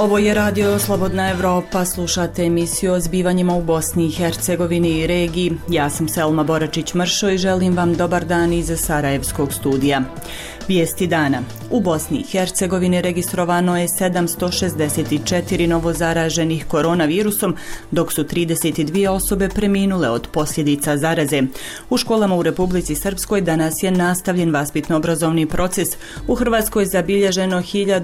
Ovo je radio Slobodna Evropa, slušate emisiju o zbivanjima u Bosni i Hercegovini i regiji. Ja sam Selma Boračić-Mršo i želim vam dobar dan iz Sarajevskog studija. Vijesti dana. U Bosni i Hercegovini registrovano je 764 novozaraženih koronavirusom, dok su 32 osobe preminule od posljedica zaraze. U školama u Republici Srpskoj danas je nastavljen vaspitno-obrazovni proces. U Hrvatskoj je zabilježeno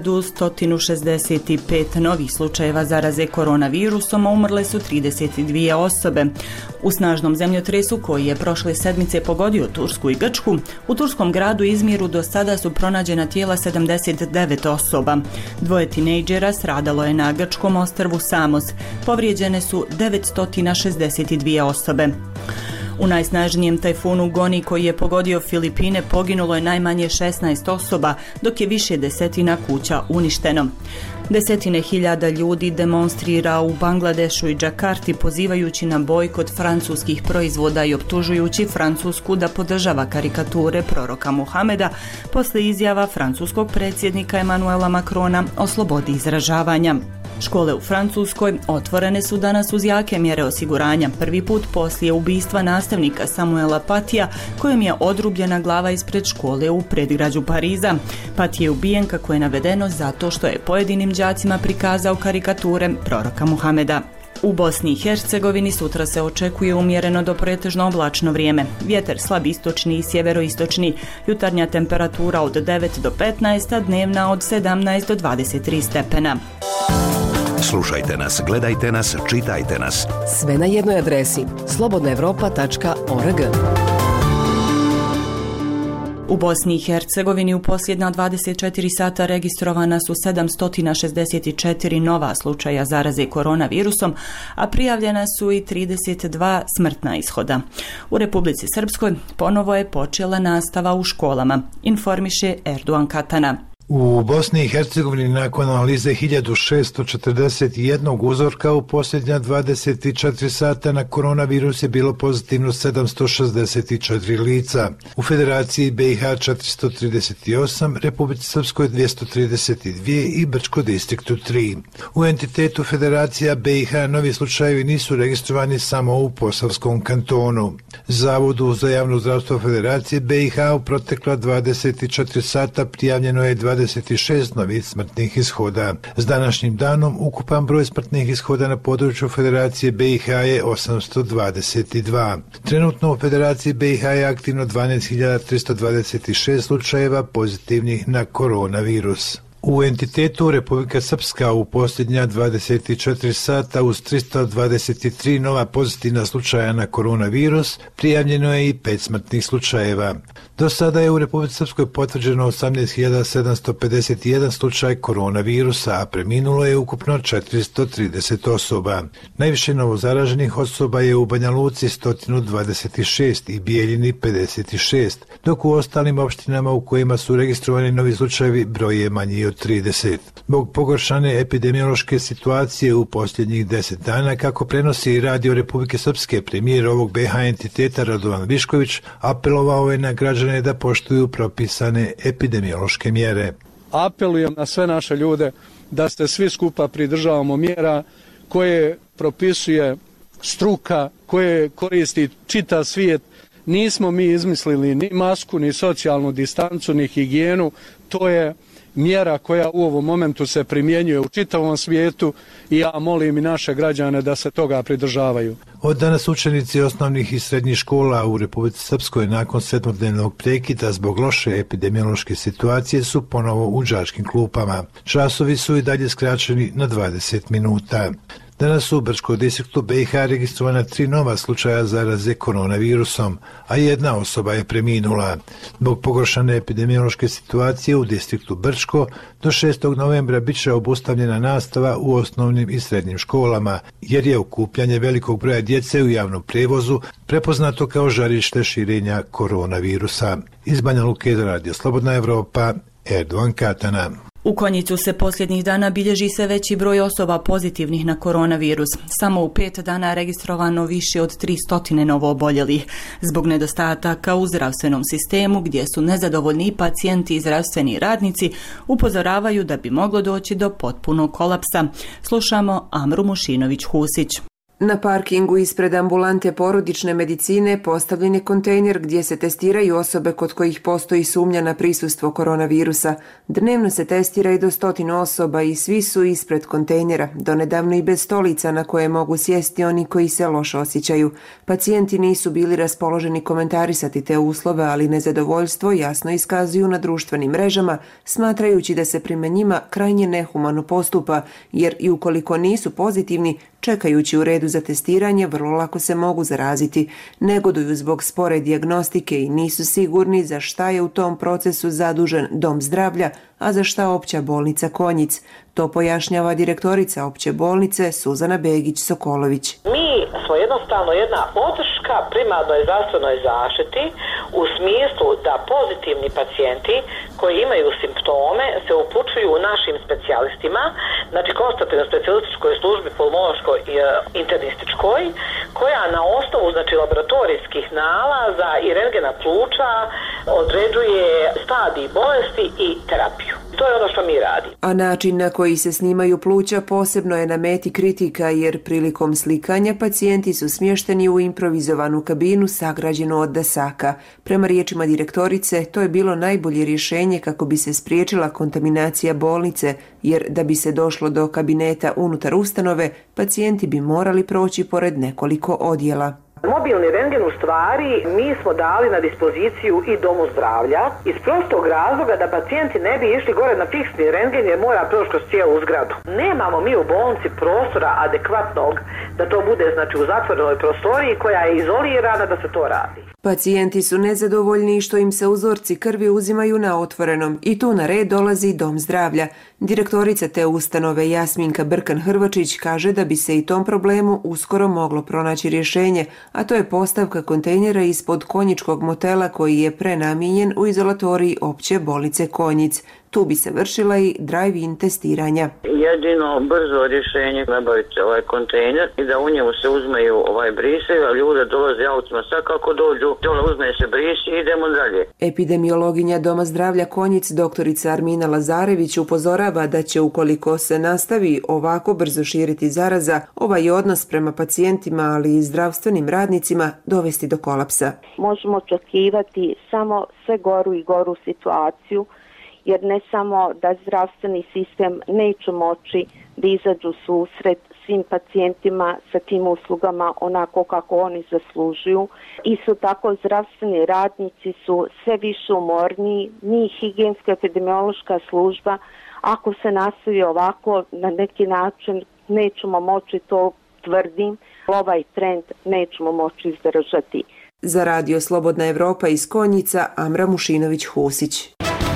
1165 novih slučajeva zaraze koronavirusom, a umrle su 32 osobe. U snažnom zemljotresu koji je prošle sedmice pogodio Tursku i Grčku, u turskom gradu Izmiru do sada su pronađena tijela 79 osoba. 2 tinejdžera stradalo je na grčkom ostrvu Samos. Povrijeđene su 962 osobe. U najsnažnijem tajfunu Goni koji je pogodio Filipine poginulo je najmanje 16 osoba, dok je više desetina kuća uništeno. Desetine hiljada ljudi demonstrira u Bangladešu i Džakarti pozivajući na bojkot francuskih proizvoda i optužujući Francusku da podržava karikature proroka Muhameda posle izjava francuskog predsjednika Emmanuela Macrona o slobodi izražavanja. Škole u Francuskoj otvorene su danas uz jake mjere osiguranja, prvi put poslije ubistva nastavnika Samuela Patija, kojem je odrubljena glava ispred škole u predgrađu Pariza. Pati je ubijen, kako je navedeno, zato što je pojedinim đacima prikazao karikature proroka Muhameda. U Bosni i Hercegovini sutra se očekuje umjereno do pretežno oblačno vrijeme. Vjetar slab istočni i sjeveroistočni, jutarnja temperatura od 9 do 15, a dnevna od 17 do 23 stepena. Slušajte nas, gledajte nas, čitajte nas. Sve na jednoj adresi slobodnaevropa.org. U Bosni i Hercegovini u posljednja 24 sata registrovana su 764 nova slučaja zaraze koronavirusom, a prijavljena su i 32 smrtna ishoda. U Republici Srpskoj ponovo je počela nastava u školama, informiše Erdogan Katana. U Bosni i Hercegovini nakon analize 1641 uzorka u posljednja 24 sata na koronavirus je bilo pozitivno 764 lica. U Federaciji BiH 438, Republici Srpskoj 232 i Brčko distriktu 3. U entitetu Federacija BiH novi slučajevi nisu registrovani samo u Posavskom kantonu. Zavodu za javno zdravstvo Federacije BiH u protekla 24 sata prijavljeno je 26 novih smrtnih ishoda. S današnjim danom ukupan broj smrtnih ishoda na području Federacije BiH je 822. Trenutno u Federaciji BiH je aktivno 12.326 slučajeva pozitivnih na koronavirus. U entitetu Republika Srpska u posljednja 24 sata uz 323 nova pozitivna slučaja na koronavirus prijavljeno je i 5 smrtnih slučajeva. Do sada je u Republici Srpskoj potvrđeno 18.751 slučaj koronavirusa, a preminulo je ukupno 430 osoba. Najviše novozaraženih osoba je u Banja Luci 126 i Bijeljini 56, dok u ostalim opštinama u kojima su registrovani novi slučajevi broj je manji od 30. Zbog pogoršane epidemiološke situacije u posljednjih 10 dana, kako prenosi Radio Republike Srpske, premijer ovog BiH entiteta Radovan Višković apelovao je na građane da poštuju propisane epidemiološke mjere. Apelujem na sve naše ljude da se svi skupa pridržavamo mjera koje propisuje struka, koje koristi čitav svijet. Nismo mi izmislili ni masku, ni socijalnu distancu, ni higijenu. To je mjera koja u ovom momentu se primjenjuje u čitavom svijetu i ja molim i naše građane da se toga pridržavaju. Od danas učenici osnovnih i srednjih škola u Republici Srpskoj nakon 7-dnevnog prekida zbog loše epidemiološke situacije su ponovo u đačkim klupama. Časovi su i dalje skraćeni na 20 minuta. Danas u Brčkom distriktu BiH registrovana 3 nova slučaja zaraze koronavirusom, a 1 osoba je preminula. Zbog pogoršane epidemiološke situacije u distriktu Brčko do 6. novembra bit će obustavljena nastava u osnovnim i srednjim školama, jer je okupljanje velikog broja djece u javnom prijevozu prepoznato kao žarište širenja koronavirusa. Iz Banja Luke za Radio Slobodna Evropa, Erdogan Katana. U Konjicu se posljednjih dana bilježi sve veći broj osoba pozitivnih na koronavirus. Samo u 5 dana registrovano više od 300 novooboljelih. Zbog nedostataka u zdravstvenom sistemu, gdje su nezadovoljni i pacijenti i zdravstveni radnici, upozoravaju da bi moglo doći do potpunog kolapsa. Slušamo Amru Mušinović-Husić. Na parkingu ispred ambulante porodične medicine postavljen je kontejner gdje se testiraju osobe kod kojih postoji sumnja na prisustvo koronavirusa. Dnevno se testira i do 100 osoba i svi su ispred kontejnera, donedavno i bez stolica na koje mogu sjesti oni koji se loše osjećaju. Pacijenti nisu bili raspoloženi komentarisati te uslove, ali nezadovoljstvo jasno iskazuju na društvenim mrežama, smatrajući da se prema njima krajnje nehumano postupa, jer i ukoliko nisu pozitivni, čekajući u redu za testiranje, vrlo lako se mogu zaraziti. Negoduju zbog spore dijagnostike i nisu sigurni za šta je u tom procesu zadužen Dom zdravlja, a za šta Opća bolnica Konjic. To pojašnjava direktorica Opće bolnice Suzana Begić-Sokolović. Mi smo jednostavno jedna podrška primarnoj zdravstvenoj zaštiti u smislu da pozitivni pacijenti koji imaju simptome se upućuju našim specijalistima, znači konstativnoj specijalističkoj službi pulmonološkoj i internističkoj, koja na osnovu znači laboratorijskih nalaza i rentgena pluća određuje stadij bolesti i terapiju. To je ono što mi radimo. A način na koji se snimaju pluća posebno je na meti kritika, jer prilikom slikanja pacijenti su smješteni u improvizovanu kabinu sagrađenu od dasaka. Prema riječima direktorice, to je bilo najbolje rješenje kako bi se spriječila kontaminacija bolnice, jer da bi se došlo do kabineta unutar ustanove, pacijenti bi morali proći pored nekoliko odjela. Mobilni rentgen u stvari mi smo dali na dispoziciju i Domu zdravlja iz prostog razloga da pacijenti ne bi išli gore na fiksni rentgen jer mora proći kroz cijelu zgradu. Nemamo mi u bolnici prostora adekvatnog da to bude znači u zatvorenoj prostoriji koja je izolirana da se to radi. Pacijenti su nezadovoljni što im se uzorci krvi uzimaju na otvorenom i tu na red dolazi Dom zdravlja. Direktorica te ustanove Jasminka Brkan-Hrvačić kaže da bi se i tom problemu uskoro moglo pronaći rješenje, a to je postavka kontejnera ispod konjičkog motela koji je prenamijenjen u izolatoriji Opće bolnice Konjic. Tu bi se vršila i drive-in testiranja. Jedino brzo rješenje nabaviti ovaj kontejner i da u njemu se uzmeju brisevi, a ljude dolaze autima sad kako dođu, dole uzme se brisi i idemo dalje. Epidemiologinja Doma zdravlja Konjic, doktorica Armina Lazarević, upozorava da će ukoliko se nastavi ovako brzo širiti zaraza, ovaj odnos prema pacijentima, ali i zdravstvenim radnicima dovesti do kolapsa. Možemo očekivati samo sve goru i goru situaciju, jer ne samo da zdravstveni sistem neće moći da izađu susret svim pacijentima sa tim uslugama onako kako oni zaslužuju. Isto tako zdravstveni radnici su sve više umorniji, ni higijenska epidemiološka služba. Ako se nastavi ovako, na neki način nećemo moći, to tvrdim, ovaj trend nećemo moći izdržati. Za Radio Slobodna Evropa iz Konjica, Amra Mušinović-Husić.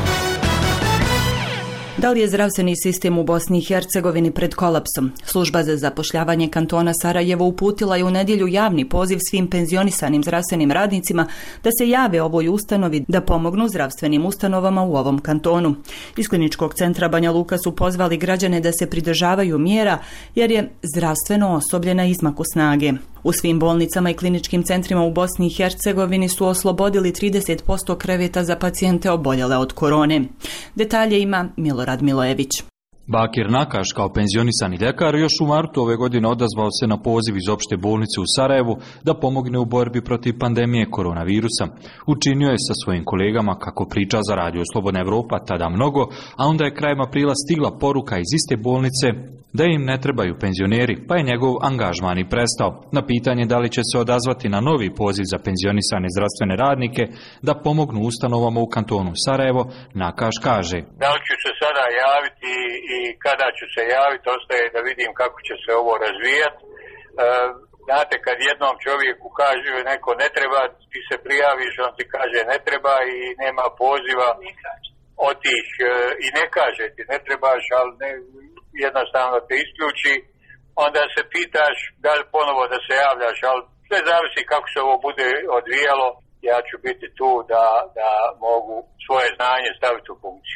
Da li je zdravstveni sistem u Bosni i Hercegovini pred kolapsom? Služba za zapošljavanje kantona Sarajevo uputila je u nedjelju javni poziv svim penzionisanim zdravstvenim radnicima da se jave ovoj ustanovi da pomognu zdravstvenim ustanovama u ovom kantonu. Iz Kliničkog centra Banja Luka su pozvali građane da se pridržavaju mjera jer je zdravstveno osoblje na izmaku snage. U svim bolnicama i kliničkim centrima u Bosni i Hercegovini su oslobodili 30% kreveta za pacijente oboljele od korone. Detalje ima Milorad Milojević. Bakir Nakaš, kao penzionisani ljekar, još u martu ove godine odazvao se na poziv iz opšte bolnice u Sarajevu da pomogne u borbi protiv pandemije koronavirusa. Učinio je sa svojim kolegama, kako priča za Radio Slobodna Evropa, tada mnogo, a onda je krajem aprila stigla poruka iz iste bolnice da im ne trebaju penzioneri, pa je njegov angažman i prestao. Na pitanje da li će se odazvati na novi poziv za penzionisane zdravstvene radnike da pomognu ustanovama u kantonu Sarajevo, Nakaš kaže: Da li ću se sada javiti i kada ću se javiti, ostaje da vidim kako će se ovo razvijati. Znate, kad jednom čovjeku kaže neko ne treba, ti se prijaviš, on ti kaže ne treba i nema poziva od tih i ne kaže ti ne trebaš, ali ne, jednostavno te isključi, onda se pitaš da li ponovo da se javljaš, ali sve zavisi kako se ovo bude odvijalo. Ja ću biti tu da mogu svoje znanje staviti u funkciju.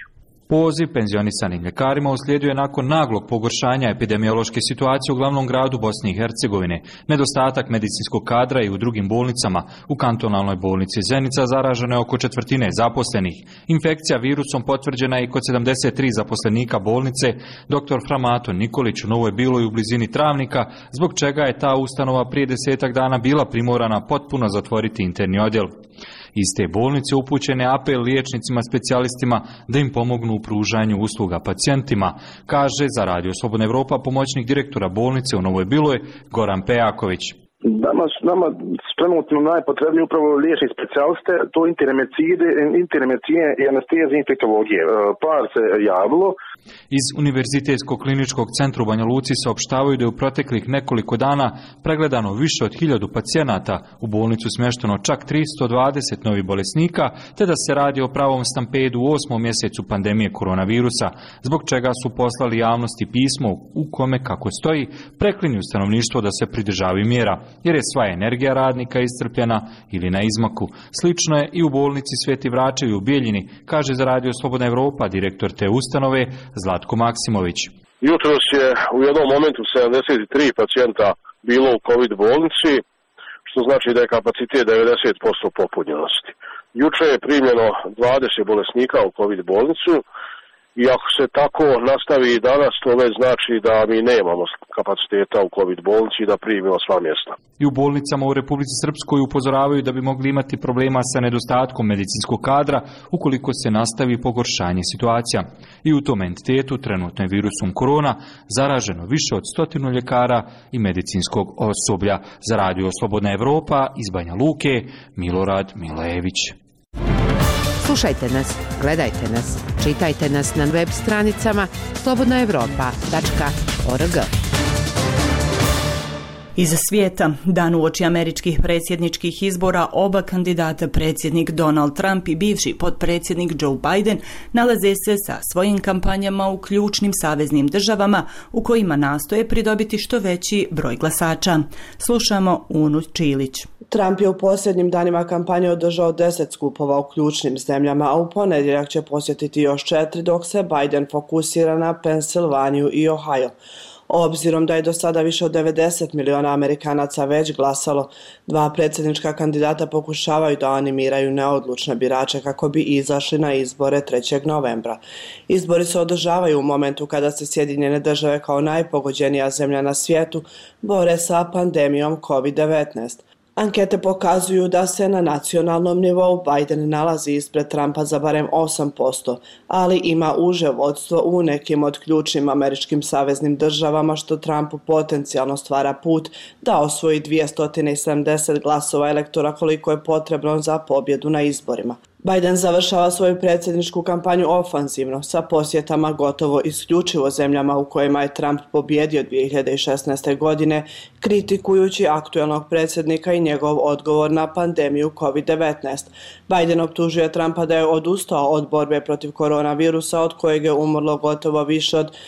Poziv penzionisanim ljekarima uslijedio je nakon naglog pogoršanja epidemiološke situacije u glavnom gradu Bosne i Hercegovine. Nedostatak medicinskog kadra i u drugim bolnicama. U kantonalnoj bolnici Zenica zaraženo je oko 1/4 zaposlenih. Infekcija virusom potvrđena je i kod 73 zaposlenika bolnice. Dr. Framato Nikolić u Novoj Biloj u blizini Travnika, zbog čega je ta ustanova prije 10 dana bila primorana potpuno zatvoriti interni odjel. Iz te bolnice upućen je apel liječnicima specijalistima da im pomognu u pružanju usluga pacijentima, kaže za Radio Slobodna Evropa pomoćnik direktora bolnice u Novoj Biloj Goran Pejaković. Nama trenutno najpotrebnije upravo liječni specijaliste, to interne medicine i anestezije i infektologije. Par se javilo. Iz Univerzitetskog kliničkog centra u Banja Luci saopštavaju da je u proteklih nekoliko dana pregledano više od 1000 pacijenata, u bolnicu smješteno čak 320 novih bolesnika, te da se radi o pravom stampedu u 8. mjesecu pandemije koronavirusa, zbog čega su poslali javnosti pismo u kome, kako stoji, preklinju stanovništvo da se pridržavaju mjera, jer je sva energija radnika iscrpljena ili na izmaku. Slično je i u bolnici Sveti Vračevi u Bijeljini, kaže za Radio Slobodna Evropa direktor te ustanove Zlatko Maksimović. Jutros je u jednom momentu 73 pacijenta bilo u COVID bolnici, što znači da je kapacitet 90% popunjenosti. Juče je primljeno 20 bolesnika u COVID bolnicu i ako se tako nastavi i danas, to već znači da mi nemamo kapaciteta u COVID bolnici i da primimo sva mjesta. I u bolnicama u Republici Srpskoj upozoravaju da bi mogli imati problema sa nedostatkom medicinskog kadra ukoliko se nastavi pogoršanje situacija. I u tom entitetu trenutno je virusom korona zaraženo više od 100 ljekara i medicinskog osoblja. Za Radio Slobodna Evropa iz Banja Luke, Milorad Milejević. Slušajte nas, gledajte nas, čitajte nas na web stranicama slobodnaevropa.org. Iz svijeta, dan uoči američkih predsjedničkih izbora, oba kandidata, predsjednik Donald Trump i bivši potpredsjednik Joe Biden, nalaze se sa svojim kampanjama u ključnim saveznim državama u kojima nastoje pridobiti što veći broj glasača. Slušamo Unu Čilić. Trump je u posljednjim danima kampanje održao 10 skupova u ključnim zemljama, a u ponedjeljak će posjetiti još 4, dok se Biden fokusira na Pensilvaniju i Ohio. Obzirom da je do sada više od 90 miliona Amerikanaca već glasalo, dva predsjednička kandidata pokušavaju da animiraju neodlučne birače kako bi izašli na izbore 3. novembra. Izbori se održavaju u momentu kada se Sjedinjene države kao najpogođenija zemlja na svijetu bore sa pandemijom COVID-19. Ankete pokazuju da se na nacionalnom nivou Biden nalazi ispred Trumpa za barem 8%, ali ima uže vodstvo u nekim od ključnim američkim saveznim državama, što Trumpu potencijalno stvara put da osvoji 270 glasova elektora koliko je potrebno za pobjedu na izborima. Biden završava svoju predsjedničku kampanju ofanzivno sa posjetama gotovo isključivo zemljama u kojima je Trump pobjedio 2016. godine, kritikujući aktuelnog predsjednika i njegov odgovor na pandemiju COVID-19. Biden optužuje Trumpa da je odustao od borbe protiv koronavirusa, od kojeg je umrlo gotovo više od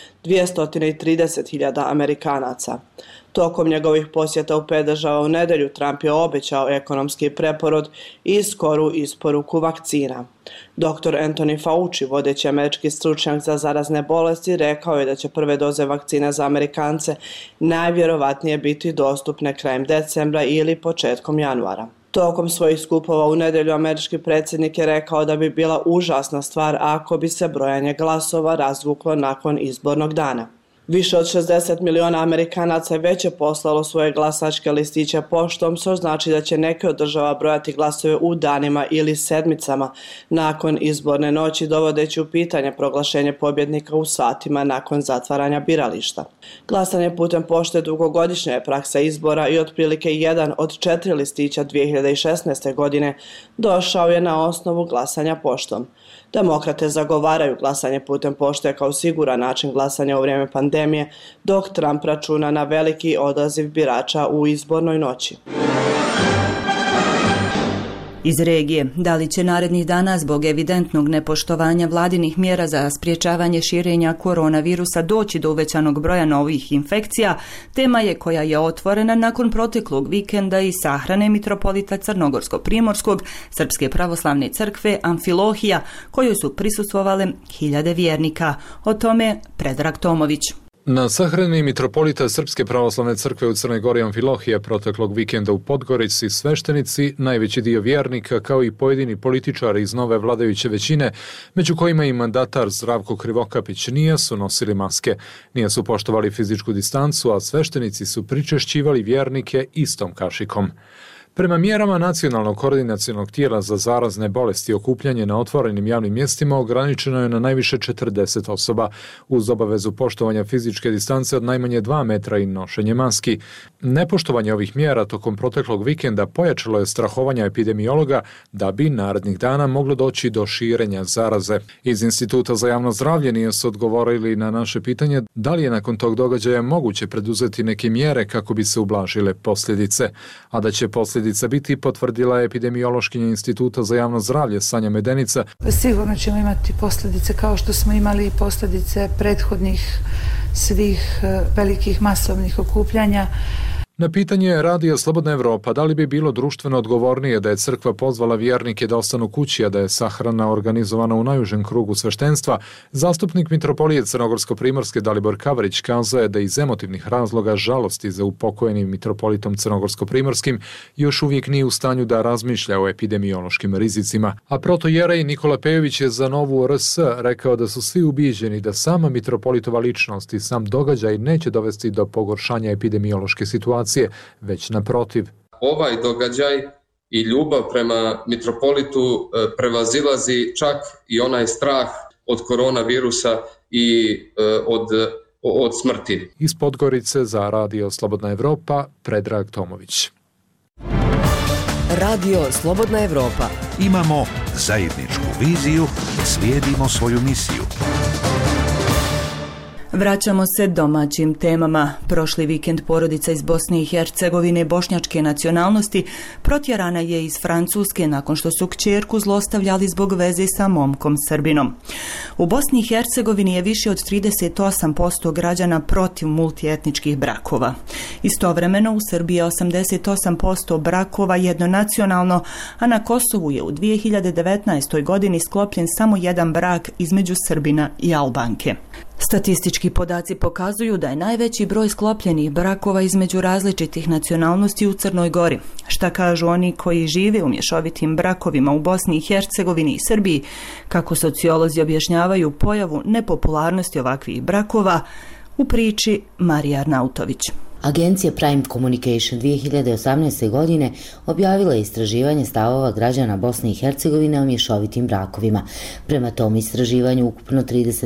230.000 Amerikanaca. Tokom njegovih posjeta u 5 država u nedjelju Trump je obećao ekonomski preporod i skoru isporuku vakcina. Dr. Anthony Fauci, vodeći američki stručnjak za zarazne bolesti, rekao je da će prve doze vakcine za Amerikance najvjerovatnije biti dostupne krajem decembra ili početkom januara. Tokom svojih skupova u nedjelju američki predsjednik je rekao da bi bila užasna stvar ako bi se brojanje glasova razvuklo nakon izbornog dana. Više od 60 miliona Amerikanaca je već poslalo svoje glasačke listiće poštom, što znači da će neke od država brojati glasove u danima ili sedmicama nakon izborne noći, dovodeći u pitanje proglašenje pobjednika u satima nakon zatvaranja birališta. Glasanje putem pošte dugogodišnja je praksa izbora i otprilike 1 od 4 listića 2016. godine došao je na osnovu glasanja poštom. Demokrate zagovaraju glasanje putem pošte kao siguran način glasanja u vrijeme pandemije, dok Trump računa na veliki odaziv birača u izbornoj noći. Iz regije, da li će narednih dana zbog evidentnog nepoštovanja vladinih mjera za sprječavanje širenja koronavirusa doći do uvećanog broja novih infekcija, tema je koja je otvorena nakon proteklog vikenda i sahrane mitropolita Crnogorsko-Primorskog Srpske pravoslavne crkve Amfilohija, kojoj su prisustvovale hiljade vjernika. O tome Predrag Tomović. Na sahrani mitropolita Srpske pravoslavne crkve u Crnoj Gori Amfilohije proteklog vikenda u Podgorici sveštenici, najveći dio vjernika kao i pojedini političari iz nove vladajuće većine, među kojima i mandatar Zdravko Krivokapić, nije su nosili maske, nije su poštovali fizičku distancu, a sveštenici su pričešćivali vjernike istom kašikom. Prema mjerama Nacionalnog koordinacionog tijela za zarazne bolesti, okupljanje na otvorenim javnim mjestima ograničeno je na najviše 40 osoba, uz obavezu poštovanja fizičke distance od najmanje 2 metra i nošenje maski. Nepoštovanje ovih mjera tokom proteklog vikenda pojačalo je strahovanja epidemiologa da bi narednih dana moglo doći do širenja zaraze. Iz Instituta za javno zdravlje nije su odgovorili na naše pitanje da li je nakon tog događaja moguće preduzeti neke mjere kako bi se ublažile posljedice, a da će posljedice biti, potvrdila epidemiološkinja Instituta za javno zdravlje Sanja Medenica. Sigurno ćemo imati posljedice kao što smo imali posljedice prethodnih svih velikih masovnih okupljanja. Na pitanje Radija Slobodna Evropa da li bi bilo društveno odgovornije da je crkva pozvala vjernike da ostanu kući, a da je sahrana organizovana u najužem krugu sveštenstva, zastupnik mitropolije Crnogorsko-Primorske Dalibor Kavrić kazao je da iz emotivnih razloga žalosti za upokojenim mitropolitom Crnogorsko-Primorskim još uvijek nije u stanju da razmišlja o epidemiološkim rizicima. A protojerej Nikola Pejović je za Novu RS rekao da su svi ubijeđeni da sama mitropolitova ličnost i sam događaj neće dovesti do pogoršanja epidemiološke situacije, već naprotiv. Ovaj događaj i ljubav prema mitropolitu prevazilazi čak i onaj strah od koronavirusa i od smrti. Iz Podgorice za Radio Slobodna Evropa, Predrag Tomović. Radio Slobodna Evropa. Imamo zajedničku viziju, slijedimo svoju misiju. Vraćamo se domaćim temama. Prošli vikend porodica iz Bosne i Hercegovine bošnjačke nacionalnosti protjerana je iz Francuske nakon što su kćerku zlostavljali zbog veze sa momkom Srbinom. U Bosni i Hercegovini je više od 38% građana protiv multietničkih brakova. Istovremeno u Srbiji je 88% brakova jednonacionalno, a na Kosovu je u 2019. godini sklopljen samo jedan brak između Srbina i Albanke. Statistički podaci pokazuju da je najveći broj sklopljenih brakova između različitih nacionalnosti u Crnoj Gori. Šta kažu oni koji žive u mješovitim brakovima u Bosni i Hercegovini i Srbiji, kako sociolozi objašnjavaju pojavu nepopularnosti ovakvih brakova, u priči Marija Arnautović. Agencija Prime Communication 2018. godine objavila je istraživanje stavova građana Bosne i Hercegovine o mješovitim brakovima. Prema tom istraživanju ukupno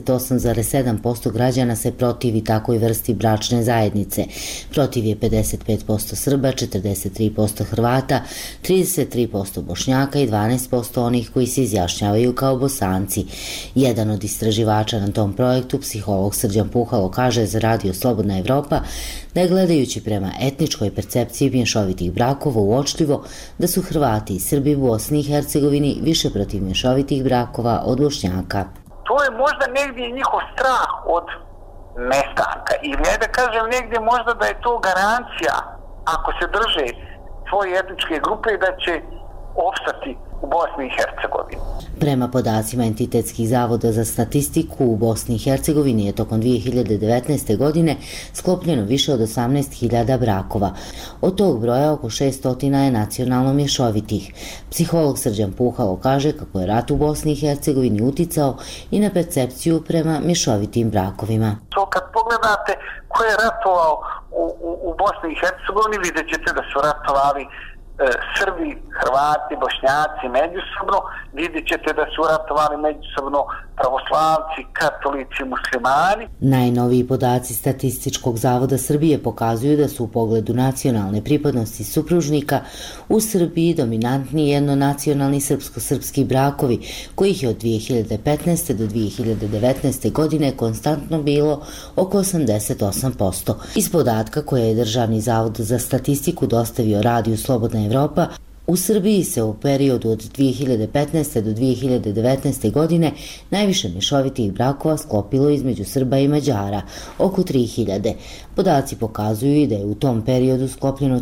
38,7% građana se protivi takvoj vrsti bračne zajednice. Protiv je 55% Srba, 43% Hrvata, 33% Bošnjaka i 12% onih koji se izjašnjavaju kao Bosanci. Jedan od istraživača na tom projektu, psiholog Srđan Puhalo, kaže za Radio Slobodna Evropa da je gledajući prema etničkoj percepciji mješovitih brakova uočljivo da su Hrvati i Srbi u Bosni i Hercegovini više protiv mješovitih brakova od Bošnjaka. To je možda negdje njihov strah od nestanka ili da kažem negdje možda da je to garancija ako se drže svoje etničke grupe da će opstati u Bosni i Hercegovini. Prema podacima Entitetskih zavoda za statistiku u Bosni i Hercegovini je tokom 2019. godine sklopljeno više od 18.000 brakova. Od tog broja oko 600 je nacionalno mješovitih. Psiholog Srđan Puhalo kaže kako je rat u Bosni i Hercegovini uticao i na percepciju prema mješovitim brakovima. To kad pogledate ko je ratovao u Bosni i Hercegovini, vidjet ćete da su ratovali Srbi, Hrvati, Bošnjaci međusobno, vidjet ćete da su ratovali međusobno pravoslavci, katolici, muslimani. Najnoviji podaci Statističkog zavoda Srbije pokazuju da su u pogledu nacionalne pripadnosti supružnika u Srbiji dominantni jednonacionalni srpsko-srpski brakovi, kojih je od 2015. do 2019. godine konstantno bilo oko 88%. Iz podatka koje je Državni zavod za statistiku dostavio Radiju Slobodna Evropa, U Srbiji se u periodu od 2015. do 2019. godine najviše mješovitih brakova sklopilo između Srba i Mađara, oko 3000. Podaci pokazuju i da je u tom periodu sklopljeno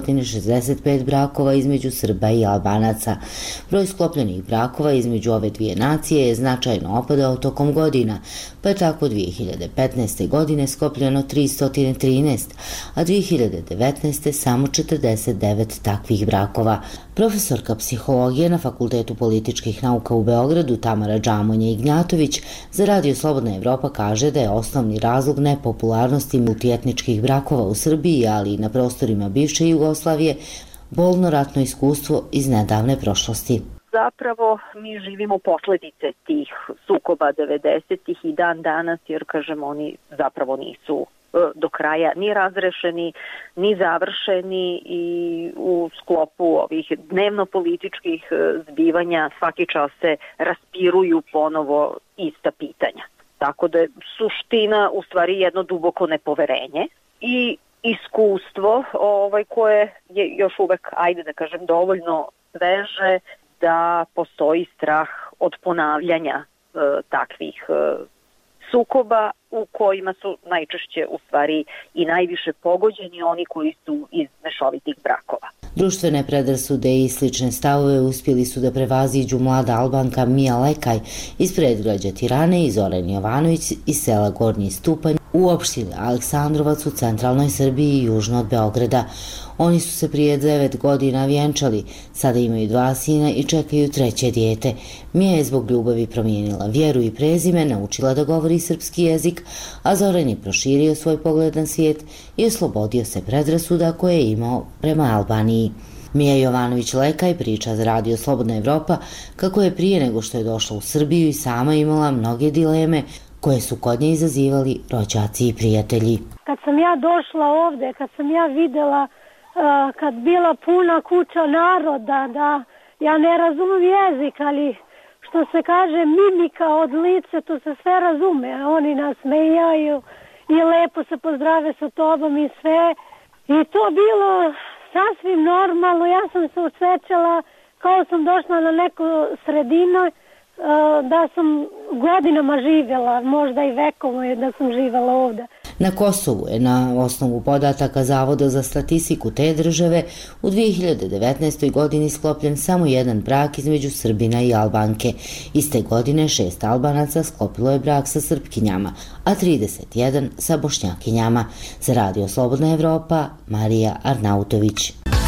365 brakova između Srba i Albanaca. Broj sklopljenih brakova između ove dvije nacije je značajno opadao tokom godina, pa je tako 2015. godine sklopljeno 313, a 2019. samo 49 takvih brakova. Profesorka psihologije na Fakultetu političkih nauka u Beogradu Tamara Džamonja-Ignjatović za Radio Slobodna Evropa kaže da je osnovni razlog nepopularnosti multietničkih brakova u Srbiji, ali i na prostorima bivše Jugoslavije, bolno ratno iskustvo iz nedavne prošlosti. Zapravo mi živimo posljedice tih sukoba 90-ih i dan danas, jer kažem oni zapravo nisu do kraja ni razrešeni, ni završeni i u sklopu ovih dnevno-političkih zbivanja svaki čas se raspiruju ponovo ista pitanja. Tako da je suština u stvari jedno duboko nepoverenje i iskustvo koje je još uvek, ajde da kažem, dovoljno sveže da postoji strah od ponavljanja takvih sukoba u kojima su najčešće u stvari i najviše pogođeni oni koji su iz mešovitih brakova. Društvene predrasude i slične stavove uspjeli su da prevaziđu mlada Albanka Mija Lekaj iz predgrađa Tirane i Zoran Jovanović iz sela Gornji Stupanj u opštini Aleksandrovac u centralnoj Srbiji i južno od Beograda. Oni su se prije 9 godina vjenčali, sada imaju 2 sina i čekaju 3. dijete. Mija je zbog ljubavi promijenila vjeru i prezime, naučila da govori srpski jezik, a Zoran je proširio svoj pogled na svijet i oslobodio se predrasuda koje je imao prema Albaniji. Mija Jovanović-Lekaj priča za Radio Slobodna Evropa kako je prije nego što je došla u Srbiju i sama imala mnoge dileme koje su kod nje izazivali rođaci i prijatelji. Kad sam ja došla ovde, kad sam ja videla kad bila puna kuća naroda, da ja ne razumem jezik, ali što se kaže mimika od lice, to se sve razume. Oni nas smejaju i lepo se pozdrave sa tobom i sve. I to bilo sasvim normalno. Ja sam se osjećala kao sam došla na neku sredinu, da sam godinama živjela, možda i vekovo je da sam živjela ovdje. Na Kosovu je na osnovu podataka Zavoda za statistiku te države u 2019. godini sklopljen samo jedan brak između Srbina i Albanke. Iste godine 6 Albanaca sklopilo je brak sa Srpkinjama, a 31 sa Bošnjakinjama. Za Radio Slobodna Evropa, Marija Arnautović.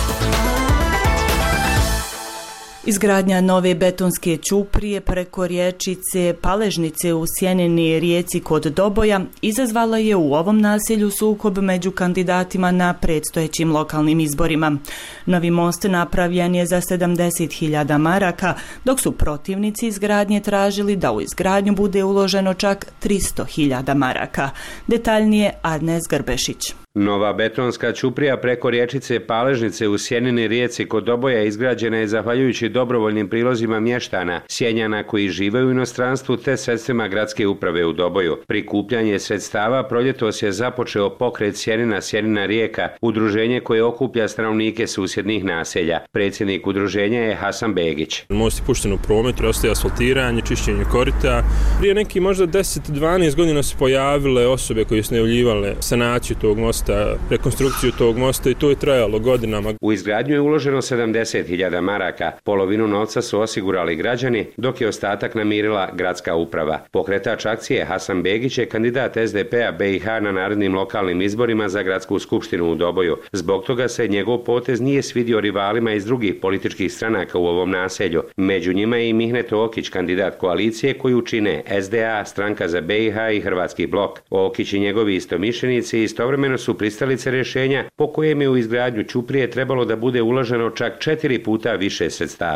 Izgradnja nove betonske ćuprije preko rječice Paležnice u Sjenini rijeci kod Doboja izazvala je u ovom naselju sukob među kandidatima na predstojećim lokalnim izborima. Novi most napravljen je za 70.000 maraka, dok su protivnici izgradnje tražili da u izgradnju bude uloženo čak 300.000 maraka. Detaljnije Adnes Grbešić. Nova betonska ćuprija preko rječice Paležnice u Sjenini rijeci kod Doboja izgrađena je zahvaljujući dobrovoljnim prilozima mještana Sjenjana koji žive u inostranstvu te sredstvima gradske uprave u Doboju. Prikupljanje sredstava proljetos je započeo pokret Sjenina rijeka, udruženje koje okuplja stanovnike susjednih naselja. Predsjednik udruženja je Hasan Begić. Most je pušten u promet, ostaje asfaltiranje, čišćenje korita. Prije neki možda 10-12 godina su pojavile osobe koje su najavljivale sanaciju tog mosta, rekonstrukciju tog mosta i to je trajalo godinama. U izgradnju je uloženo 70.000 maraka. Polovinu novca su osigurali građani, dok je ostatak namirila gradska uprava. Pokretač akcije Hasan Begić je kandidat SDP-a BiH na narednim lokalnim izborima za gradsku skupštinu u Doboju. Zbog toga se njegov potez nije svidio rivalima iz drugih političkih stranaka u ovom naselju. Među njima je i Mihnet Okić, kandidat koalicije koju čine SDA, Stranka za BiH i Hrvatski blok. Okić i njegovi istomišljenici istovremeno su pristalice rješenja po kojem je u izgradnju ćuprije trebalo da bude uloženo čak 4 puta više sredstava. Nije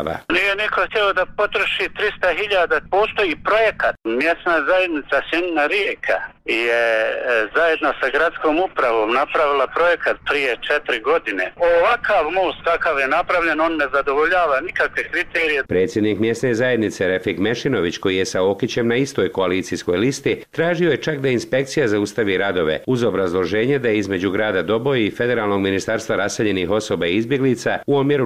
je neko htio da potroši 300.000, postoji projekat. Mjesna zajednica Sjenina Rijeka je zajedno sa gradskom upravom napravila projekat prije 4 godine. Ovakav most kakav je napravljen, on ne zadovoljava nikakve kriterije. Predsjednik mjesne zajednice Refik Mešinović, koji je sa Okićem na istoj koalicijskoj listi, tražio je čak da inspekcija zaustavi radove, uz obrazloženje da je između grada Doboje i Federalnog ministarstva raseljenih osoba i izbjeglica u omjeru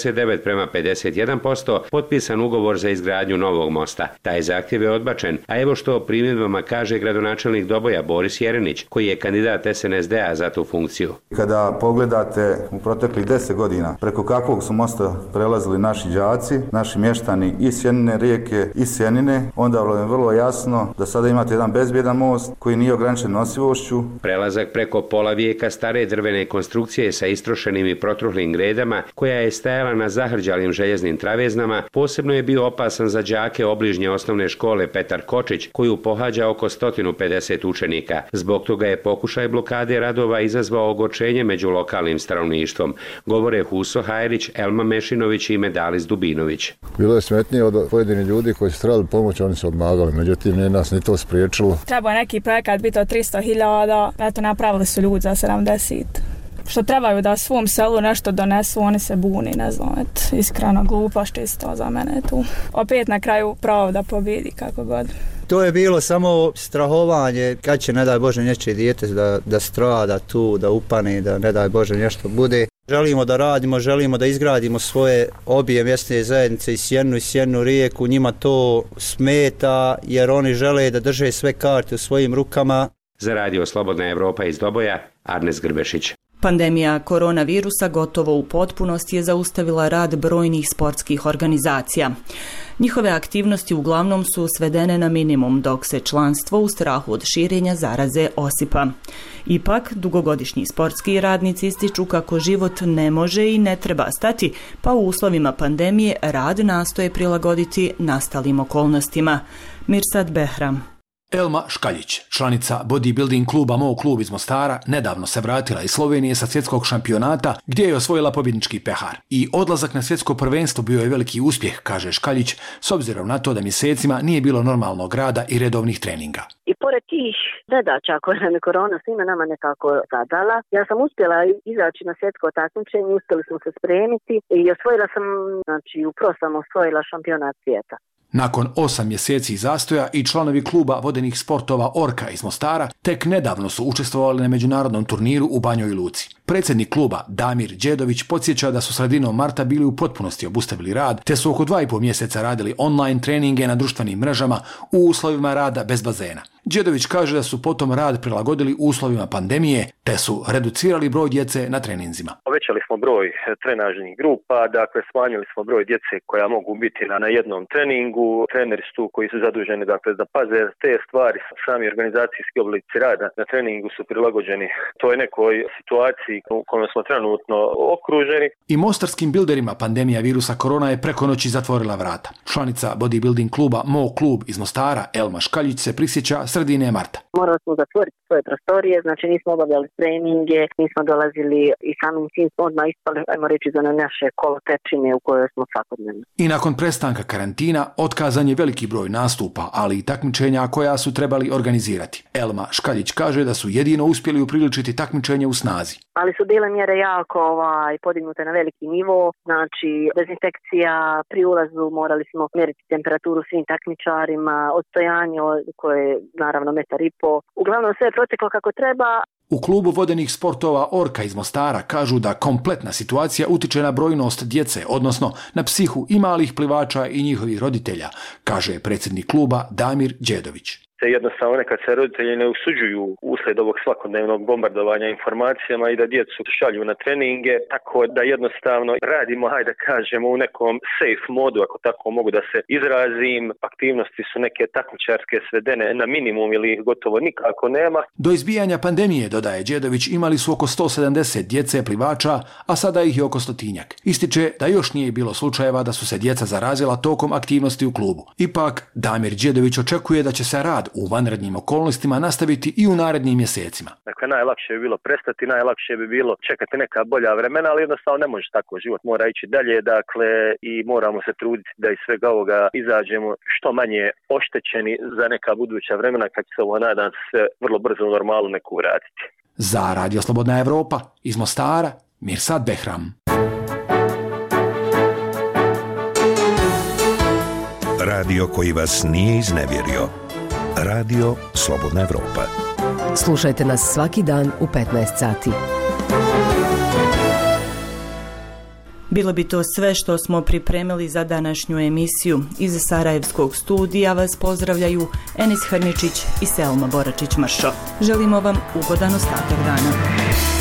49:51% potpisan ugovor za izgradnju novog mosta. Taj zahtjev je odbačen, a evo što o primjedbama kaže gradonačelnik Doboja Boris Jerenić, koji je kandidat SNSD-a za tu funkciju. Kada pogledate u proteklih 10 godina preko kakvog su mosta prelazili naši đaci, naši mještani iz Sjenine Rijeke i Sjenine, onda je vrlo jasno da sada imate jedan bezbjedan most koji nije ograničen nosivošću. Prelazak preko pola vijeka stare drvene konstrukcije sa istrošenim i protruhlim gredama, koja je stajala na zahrđalim željeznim traveznama, posebno je bio opasan za đake obližnje osnovne škole Petar Kočić, koju pohađa oko 150 učenika. Zbog toga je pokušaj blokade radova izazvao ogorčenje među lokalnim stanovništvom. Govore Huso Hajrić, Elma Mešinović i Medalis Dubinović. Bilo je smetnije od pojedinih ljudi koji su trebali pomoći, oni su odmagali, međutim nije nas ni to spriječilo. Treba neki projekat biti od 300.000, eto napravili su ljudi za 70. Što trebaju da svom selu nešto donesu, oni se buni, ne znam, iskreno glupost čisto za mene tu. Opet na kraju pravda pobjedi kako god. To je bilo samo strahovanje kad će, ne daj Bože, nečije dijete da strada tu, da upane, da ne daj Bože nešto bude. Želimo da radimo, želimo da izgradimo svoje obje mjesne zajednice i Sjeninu Rijeku, njima to smeta jer oni žele da drže sve karte u svojim rukama. Za Radio Slobodna Evropa iz Doboja, Arnes Grbešić. Pandemija koronavirusa gotovo u potpunosti je zaustavila rad brojnih sportskih organizacija. Njihove aktivnosti uglavnom su svedene na minimum, dok se članstvo u strahu od širenja zaraze osipa. Ipak, dugogodišnji sportski radnici ističu kako život ne može i ne treba stati, pa u uslovima pandemije rad nastoje prilagoditi nastalim okolnostima. Mirsad Behram. Elma Škaljić, članica bodybuilding kluba Moj klub iz Mostara, nedavno se vratila iz Slovenije sa svjetskog šampionata gdje je osvojila pobjednički pehar. I odlazak na svjetsko prvenstvo bio je veliki uspjeh, kaže Škaljić, s obzirom na to da mjesecima nije bilo normalnog rada i redovnih treninga. I pored tih nedaća koje nam je korona svima nama nekako zadala, ja sam uspjela izaći na svjetsko takmičenje, uspjeli smo se spremiti i osvojila sam, upravo sam osvojila šampionat svijeta. Nakon 8 mjeseci zastoja i članovi kluba vodenih sportova Orka iz Mostara tek nedavno su učestvovali na međunarodnom turniru u Banjoj Luci. Predsjednik kluba Damir Đedović podsjeća da su sredinom marta bili u potpunosti obustavili rad, te su oko 2,5 mjeseca radili online treninge na društvenim mrežama u uslovima rada bez bazena. Đedović kaže da su potom rad prilagodili uslovima pandemije, te su reducirali broj djece na treninzima. Povećali smo broj trenažnih grupa, dakle smanjili smo broj djece koja mogu biti na jednom treningu. Treneri su koji su zaduženi da paze te stvari. Sami organizacijski oblici rada na treningu su prilagođeni toj nekoj situaciji u kojoj smo trenutno okruženi. I mostarskim bilderima pandemija virusa korona je preko noći zatvorila vrata. Članica bodybuilding kluba Moj klub iz Mostara, Elma Škaljić, se prisjeća sredine marta. Morali smo zatvoriti svoje prostorije, znači nismo obavljali treninge, nismo dolazili i samim tim smo odmah ispali, ajmo reći, za naše kolotečine u kojoj smo svakodnevno. I nakon prestanka karantina otkazan je veliki broj nastupa, ali i takmičenja koja su trebali organizirati. Elma Škaljić kaže da su jedino uspjeli upriličiti takmičenje u snazi. Ali su bile mjere jako podignute na veliki nivo, znači dezinfekcija pri ulazu, morali smo mjeriti temperaturu svim takmičarima, odstojanje koje je naravno 1,5 metra. Uglavnom sve je proteklo kako treba. U klubu vodenih sportova Orka iz Mostara kažu da kompletna situacija utiče na brojnost djece, odnosno na psihu i malih plivača i njihovih roditelja, kaže predsjednik kluba Damir Đedović. Jednostavno nekad se roditelji ne usuđuju uslijed ovog svakodnevnog bombardovanja informacijama i da djecu šalju na treninge, tako da jednostavno radimo, hajde kažemo, u nekom safe modu, ako tako mogu da se izrazim. Aktivnosti su neke takmičarske svedene na minimum ili gotovo nikako nema. Do izbijanja pandemije, dodaje Đedović, imali su oko 170 djece plivača, a sada ih je oko 100-tinjak. Ističe da još nije bilo slučajeva da su se djeca zarazila tokom aktivnosti u klubu. Ipak, Damir Đedović očekuje da će se rad rad u vanrednim okolnostima nastaviti i u narednim mjesecima. Dakle, najlakše bi bilo prestati, najlakše bi bilo čekati neka bolja vremena, ali jednostavno ne može tako, život mora ići dalje, dakle, i moramo se truditi da iz svega ovoga izađemo što manje oštećeni za neka buduća vremena, kad će se ovo, nadam se, vrlo brzo u normalu neku vratiti. Za Radio Slobodna Evropa iz Mostara, Mirsad Behram. Radio koji vas nije iznevjerio. Radio Slobodna Evropa. Slušajte nas svaki dan u 15 sati. Bilo bi to sve što smo pripremili za današnju emisiju. Iz Sarajevskog studija vas pozdravljaju Enis Hrničić i Selma Boračić-Mršo. Želimo vam ugodan ostatak dana.